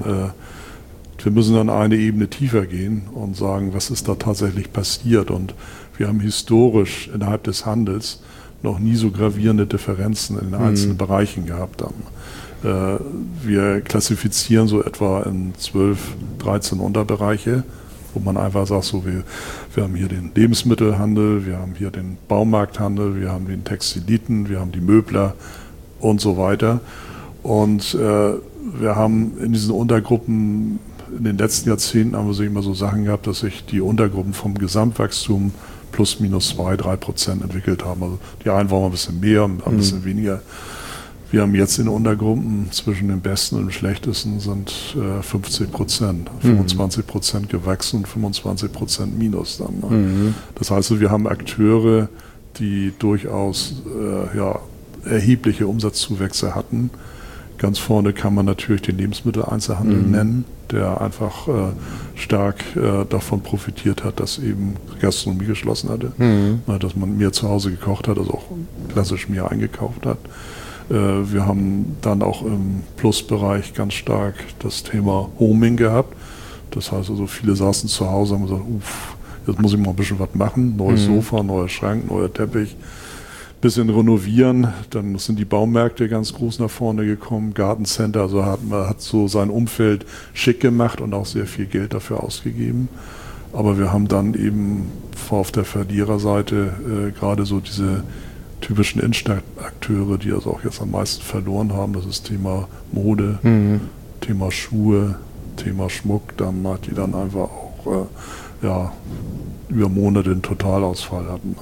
Wir müssen dann eine Ebene tiefer gehen und sagen, was ist da tatsächlich passiert. Und wir haben historisch innerhalb des Handels noch nie so gravierende Differenzen in den einzelnen mhm. Bereichen gehabt haben. Wir klassifizieren so etwa in zwölf, dreizehn Unterbereiche, wo man einfach sagt, so wir, wir haben hier den Lebensmittelhandel, wir haben hier den Baumarkthandel, wir haben den Textiliten, wir haben die Möbler und so weiter. Und äh, wir haben in diesen Untergruppen, in den letzten Jahrzehnten haben wir so immer so Sachen gehabt, dass sich die Untergruppen vom Gesamtwachstum plus minus zwei, drei Prozent entwickelt haben. Also die einen waren ein bisschen mehr, ein mhm. bisschen weniger. Wir haben jetzt in Untergruppen zwischen dem Besten und dem Schlechtesten sind äh, fünfzig Prozent, fünfundzwanzig Prozent gewachsen und fünfundzwanzig Prozent minus dann. Ne? Mhm. Das heißt, wir haben Akteure, die durchaus äh, ja, erhebliche Umsatzzuwächse hatten. Ganz vorne kann man natürlich den Lebensmitteleinzelhandel mhm. nennen, der einfach äh, stark äh, davon profitiert hat, dass eben Gastronomie geschlossen hatte, mhm. äh, dass man mehr zu Hause gekocht hat, also auch klassisch mehr eingekauft hat. Äh, wir haben dann auch im Plusbereich ganz stark das Thema Homing gehabt. Das heißt also, viele saßen zu Hause und haben gesagt, uff, jetzt muss ich mal ein bisschen was machen, neues mhm. Sofa, neuer Schrank, neuer Teppich. Bisschen renovieren, dann sind die Baumärkte ganz groß nach vorne gekommen, Gartencenter, also hat man hat so sein Umfeld schick gemacht und auch sehr viel Geld dafür ausgegeben. Aber wir haben dann eben auf der Verliererseite äh, gerade so diese typischen Innenstadtakteure, die also auch jetzt am meisten verloren haben. Das ist Thema Mode, mhm. Thema Schuhe, Thema Schmuck. Dann hat die dann einfach auch äh, ja, über Monate einen Totalausfall hatten.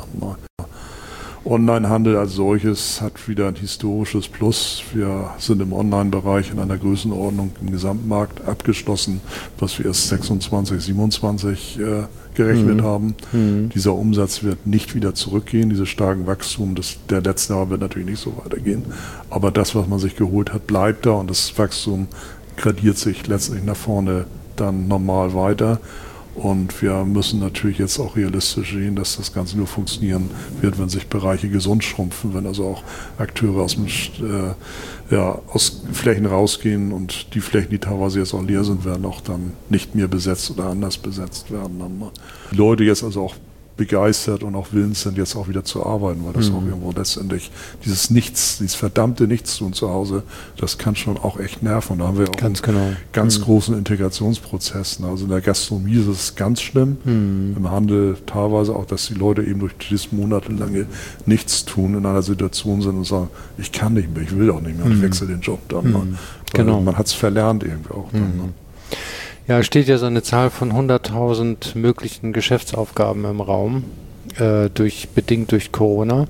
Onlinehandel als solches hat wieder ein historisches Plus. Wir sind im Online-Bereich in einer Größenordnung im Gesamtmarkt abgeschlossen, was wir erst sechsundzwanzig, siebenundzwanzig äh, gerechnet mhm. haben. Mhm. Dieser Umsatz wird nicht wieder zurückgehen. Dieses starke Wachstum des, der letzten Jahre wird natürlich nicht so weitergehen. Aber das, was man sich geholt hat, bleibt da und das Wachstum gradiert sich letztendlich nach vorne dann normal weiter. Und wir müssen natürlich jetzt auch realistisch sehen, dass das Ganze nur funktionieren wird, wenn sich Bereiche gesund schrumpfen, wenn also auch Akteure aus, dem, äh, ja, aus Flächen rausgehen und die Flächen, die teilweise jetzt auch leer sind, werden auch dann nicht mehr besetzt oder anders besetzt werden. Die Leute jetzt also auch begeistert und auch willens sind, jetzt auch wieder zu arbeiten, weil das mhm. auch irgendwo letztendlich dieses Nichts, dieses verdammte Nichtstun zu Hause, das kann schon auch echt nerven. Und da haben wir auch ganz einen genau. ganz mhm. großen Integrationsprozess. Also in der Gastronomie ist es ganz schlimm, mhm. im Handel teilweise auch, dass die Leute eben durch dieses monatelange Nichtstun in einer Situation sind und sagen, ich kann nicht mehr, ich will auch nicht mehr, mhm. ich wechsle den Job dann. Mhm. Genau. Man hat es verlernt irgendwie auch. Dann, mhm. ne? Ja, es steht ja so eine Zahl von hunderttausend möglichen Geschäftsaufgaben im Raum, äh, durch, bedingt durch Corona.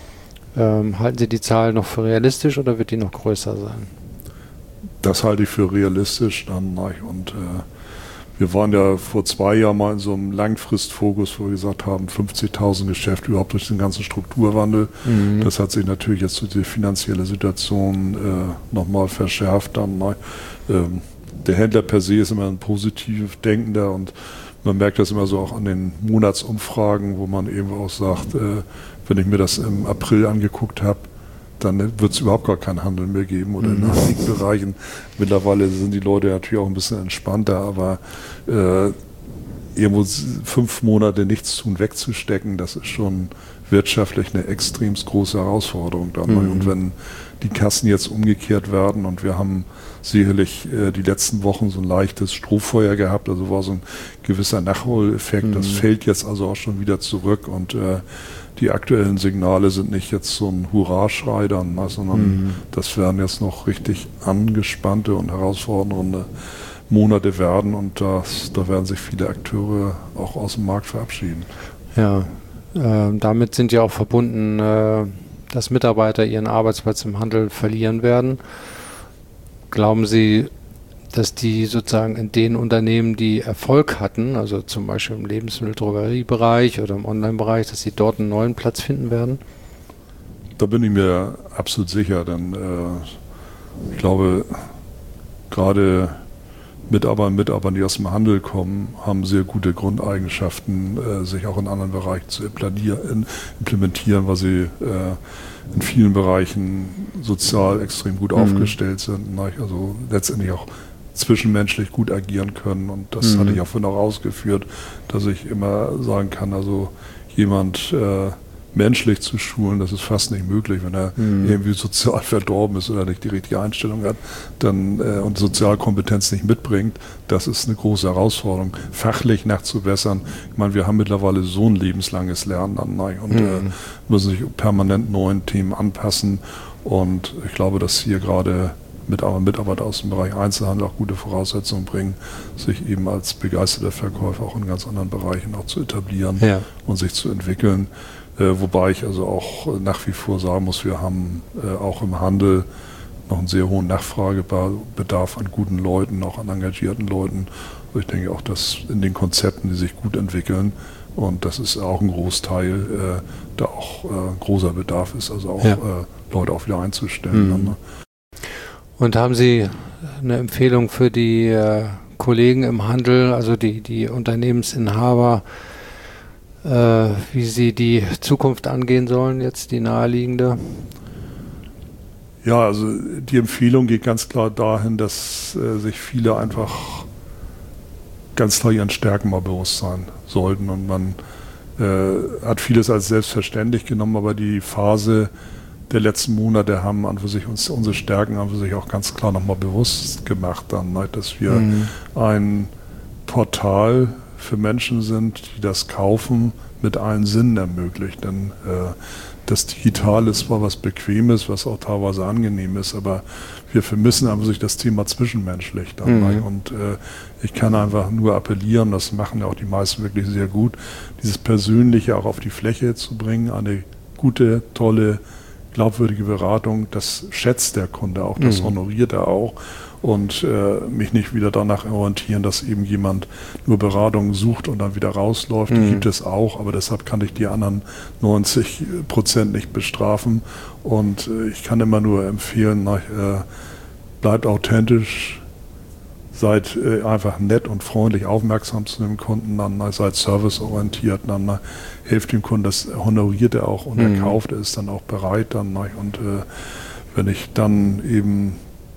Ähm, halten Sie die Zahl noch für realistisch oder wird die noch größer sein? Das halte ich für realistisch dann. Und äh, wir waren ja vor zwei Jahren mal in so einem Langfristfokus, wo wir gesagt haben, fünfzigtausend Geschäfte überhaupt durch den ganzen Strukturwandel. Mhm. Das hat sich natürlich jetzt durch die finanzielle Situation äh, nochmal verschärft. Dann, ähm, der Händler per se ist immer ein positiv Denkender und man merkt das immer so auch an den Monatsumfragen, wo man eben auch sagt, äh, wenn ich mir das im April angeguckt habe, dann wird es überhaupt gar keinen Handel mehr geben oder in einigen Bereichen. Mittlerweile sind die Leute natürlich auch ein bisschen entspannter, aber äh, irgendwo fünf Monate nichts tun, wegzustecken, das ist schon wirtschaftlich eine extrem große Herausforderung dann. Mhm. Und wenn die Kassen jetzt umgekehrt werden und wir haben sicherlich äh, die letzten Wochen so ein leichtes Strohfeuer gehabt, also war so ein gewisser Nachholeffekt, mhm. das fällt jetzt also auch schon wieder zurück und äh, die aktuellen Signale sind nicht jetzt so ein Hurraschrei dann, ne, sondern mhm. das werden jetzt noch richtig angespannte und herausfordernde Monate werden und das, da werden sich viele Akteure auch aus dem Markt verabschieden. Ja, äh, damit sind ja auch verbunden, äh, dass Mitarbeiter ihren Arbeitsplatz im Handel verlieren werden. Glauben Sie, dass die sozusagen in den Unternehmen, die Erfolg hatten, also zum Beispiel im Lebensmittel-Drogeriebereich oder im Online-Bereich, dass sie dort einen neuen Platz finden werden? Da bin ich mir absolut sicher, denn äh, ich glaube, gerade Mitarbeiter und Mitarbeiter, die aus dem Handel kommen, haben sehr gute Grundeigenschaften, äh, sich auch in anderen Bereichen zu implementieren, weil sie äh, in vielen Bereichen sozial extrem gut mhm. aufgestellt sind, ne? Also letztendlich auch zwischenmenschlich gut agieren können und das mhm. hatte ich auch vorhin auch ausgeführt, dass ich immer sagen kann, also jemand äh, menschlich zu schulen, das ist fast nicht möglich, wenn er mhm. irgendwie sozial verdorben ist oder nicht die richtige Einstellung hat dann äh, und Sozialkompetenz nicht mitbringt, das ist eine große Herausforderung, fachlich nachzubessern. Ich meine, wir haben mittlerweile so ein lebenslanges Lernen an und mhm. äh, müssen sich permanent neuen Themen anpassen und ich glaube, dass hier gerade Mitarbeiter, Mitarbeiter aus dem Bereich Einzelhandel auch gute Voraussetzungen bringen, sich eben als begeisterter Verkäufer auch in ganz anderen Bereichen auch zu etablieren ja. und sich zu entwickeln. Äh, wobei ich also auch nach wie vor sagen muss, wir haben äh, auch im Handel noch einen sehr hohen Nachfragebedarf an guten Leuten, auch an engagierten Leuten. Und ich denke auch, dass in den Konzepten, die sich gut entwickeln, und das ist auch ein Großteil, äh, da auch äh, großer Bedarf ist, also auch ja. äh, Leute auch wieder einzustellen. Mhm. Dann, ne? Und haben Sie eine Empfehlung für die äh, Kollegen im Handel, also die, die Unternehmensinhaber, äh, wie sie die Zukunft angehen sollen, jetzt die naheliegende? Ja, also die Empfehlung geht ganz klar dahin, dass äh, sich viele einfach ganz klar ihren Stärken mal bewusst sein sollten und man äh, hat vieles als selbstverständlich genommen, aber die Phase der letzten Monate haben an für sich uns unsere Stärken an für sich auch ganz klar nochmal bewusst gemacht, dann, ne, dass wir mhm. ein Portal für Menschen sind, die das Kaufen mit allen Sinnen ermöglicht. Denn äh, das Digitale ist zwar was Bequemes, was auch teilweise angenehm ist, aber wir vermissen an sich das Thema zwischenmenschlich dann. Mhm. Und äh, ich kann einfach nur appellieren, das machen ja auch die meisten wirklich sehr gut, dieses Persönliche auch auf die Fläche zu bringen, eine gute, tolle, glaubwürdige Beratung, das schätzt der Kunde auch, das mhm. honoriert er auch und äh, mich nicht wieder danach orientieren, dass eben jemand nur Beratung sucht und dann wieder rausläuft. Mhm. Die gibt es auch, aber deshalb kann ich die anderen neunzig Prozent nicht bestrafen und äh, ich kann immer nur empfehlen, na, äh, bleibt authentisch, seid äh, einfach nett und freundlich, aufmerksam zu dem Kunden, dann seid serviceorientiert, dann helft dem Kunden, das honoriert er auch und mhm. er kauft, er ist dann auch bereit dann. Und äh, wenn ich dann eben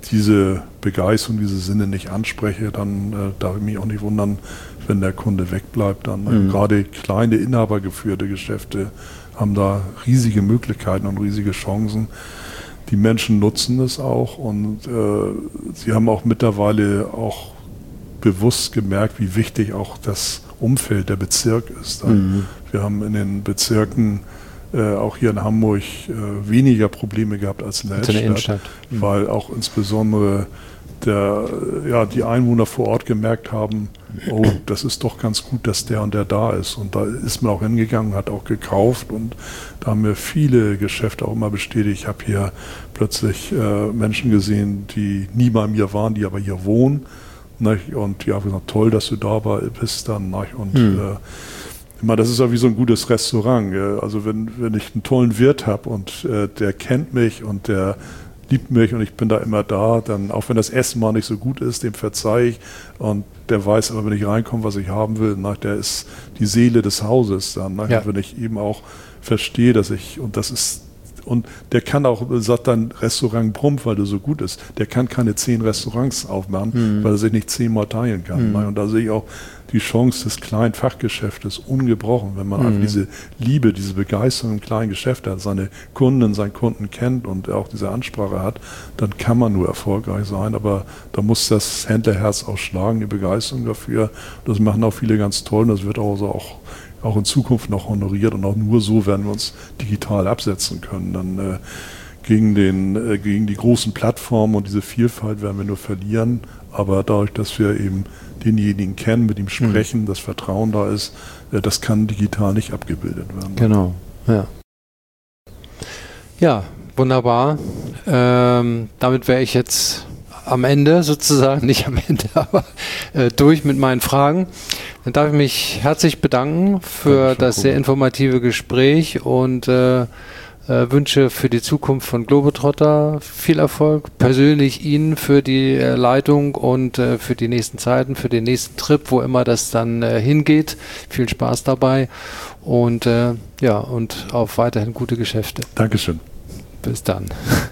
diese Begeisterung, diese Sinne nicht anspreche, dann äh, darf ich mich auch nicht wundern, wenn der Kunde wegbleibt. Dann mhm. gerade kleine inhabergeführte Geschäfte haben da riesige Möglichkeiten und riesige Chancen. Die Menschen nutzen es auch und äh, sie haben auch mittlerweile auch bewusst gemerkt, wie wichtig auch das Umfeld, der Bezirk ist. Mhm. Wir haben in den Bezirken Äh, auch hier in Hamburg äh, weniger Probleme gehabt als in der, in der Innenstadt, mhm. weil auch insbesondere der, ja, die Einwohner vor Ort gemerkt haben, oh, das ist doch ganz gut, dass der und der da ist. Und da ist man auch hingegangen, hat auch gekauft und da haben mir viele Geschäfte auch immer bestätigt. Ich habe hier plötzlich äh, Menschen gesehen, die nie bei mir waren, die aber hier wohnen. Nicht? Und ja, gesagt, toll, dass du da bist dann. Nicht? Und mhm. äh, das ist ja wie so ein gutes Restaurant. Also wenn, wenn ich einen tollen Wirt habe und äh, der kennt mich und der liebt mich und ich bin da immer da, dann auch wenn das Essen mal nicht so gut ist, dem verzeihe ich und der weiß aber, wenn ich reinkomme, was ich haben will, na, der ist die Seele des Hauses dann. Na, ja. Wenn ich eben auch verstehe, dass ich, und das ist und der kann auch, sagt dann Restaurant Brump, weil der so gut ist, der kann keine zehn Restaurants aufmachen, mhm. weil er sich nicht zehnmal teilen kann. Mhm. Und da sehe ich auch die Chance des kleinen Fachgeschäftes ungebrochen, wenn man mhm. einfach diese Liebe, diese Begeisterung im kleinen Geschäft hat, seine Kunden, seinen Kunden kennt und auch diese Ansprache hat, dann kann man nur erfolgreich sein, aber da muss das Händlerherz auch schlagen, die Begeisterung dafür. Das machen auch viele ganz toll und das wird auch so auch auch in Zukunft noch honoriert und auch nur so werden wir uns digital absetzen können. Dann äh, gegen, den, äh, gegen die großen Plattformen und diese Vielfalt werden wir nur verlieren, aber dadurch, dass wir eben denjenigen kennen, mit ihm sprechen, mhm. das Vertrauen da ist, äh, das kann digital nicht abgebildet werden. Genau, ja. Ja, wunderbar. Ähm, damit wäre ich jetzt am Ende sozusagen, nicht am Ende, aber äh, durch mit meinen Fragen. Dann darf ich mich herzlich bedanken für das sehr informative Gespräch und äh, äh, wünsche für die Zukunft von Globetrotter viel Erfolg. Persönlich Ihnen für die äh, Leitung und äh, für die nächsten Zeiten, für den nächsten Trip, wo immer das dann äh, hingeht. Viel Spaß dabei und äh, ja, und auf weiterhin gute Geschäfte. Dankeschön. Bis dann.